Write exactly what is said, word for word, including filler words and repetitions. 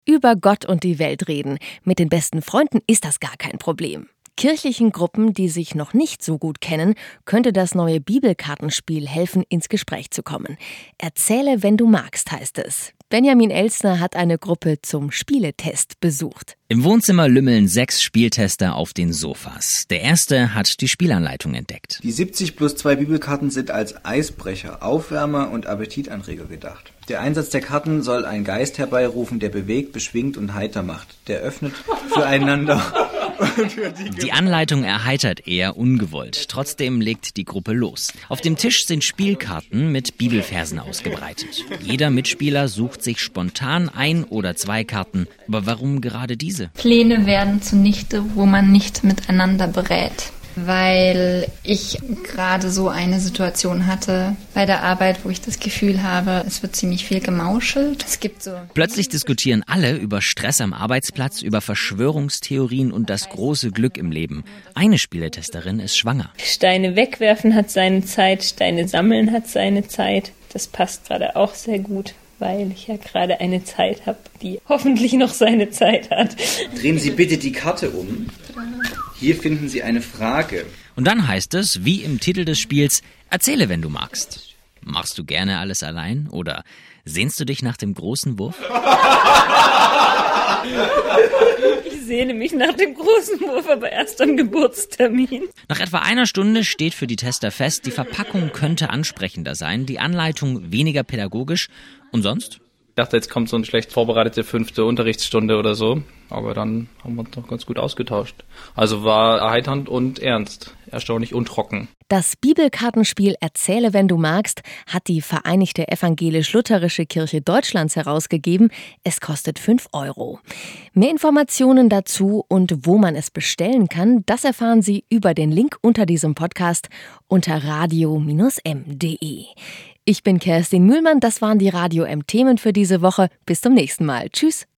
Über Gott und die Welt reden. Mit den besten Freunden ist das gar kein Problem. Kirchlichen Gruppen, die sich noch nicht so gut kennen, könnte das neue Bibelkartenspiel helfen, ins Gespräch zu kommen. Erzähle, wenn du magst, heißt es. Benjamin Elstner hat eine Gruppe zum Spieletest besucht. Im Wohnzimmer lümmeln sechs Spieltester auf den Sofas. Der erste hat die Spielanleitung entdeckt. Die siebzig plus zwei Bibelkarten sind als Eisbrecher, Aufwärmer und Appetitanreger gedacht. Der Einsatz der Karten soll einen Geist herbeirufen, der bewegt, beschwingt und heiter macht. Der öffnet füreinander. Die Anleitung erheitert eher ungewollt. Trotzdem legt die Gruppe los. Auf dem Tisch sind Spielkarten mit Bibelversen ausgebreitet. Jeder Mitspieler sucht sich spontan ein oder zwei Karten. Aber warum gerade diese? Pläne werden zunichte, wo man nicht miteinander berät. Weil ich gerade so eine Situation hatte bei der Arbeit, wo ich das Gefühl habe, es wird ziemlich viel gemauschelt. Es gibt so. Plötzlich diskutieren alle über Stress am Arbeitsplatz, über Verschwörungstheorien und das große Glück im Leben. Eine Spieletesterin ist schwanger. Steine wegwerfen hat seine Zeit, Steine sammeln hat seine Zeit. Das passt gerade auch sehr gut, weil ich ja gerade eine Zeit habe, die hoffentlich noch seine Zeit hat. Drehen Sie bitte die Karte um. Hier finden Sie eine Frage. Und dann heißt es, wie im Titel des Spiels, erzähle, wenn du magst. Machst du gerne alles allein? Oder sehnst du dich nach dem großen Wurf? Ich sehne mich nach dem großen Wurf, aber erst am Geburtstermin. Nach etwa einer Stunde steht für die Tester fest, die Verpackung könnte ansprechender sein, die Anleitung weniger pädagogisch. Und sonst? Ich dachte, jetzt kommt so eine schlecht vorbereitete fünfte Unterrichtsstunde oder so. Aber dann haben wir uns doch ganz gut ausgetauscht. Also war erheiternd und ernst, erstaunlich und trocken. Das Bibelkartenspiel Erzähle, wenn du magst, hat die Vereinigte Evangelisch-Lutherische Kirche Deutschlands herausgegeben. Es kostet fünf Euro. Mehr Informationen dazu und wo man es bestellen kann, das erfahren Sie über den Link unter diesem Podcast unter radio M punkt de. Ich bin Kerstin Mühlmann, das waren die Radio-M-Themen für diese Woche. Bis zum nächsten Mal. Tschüss.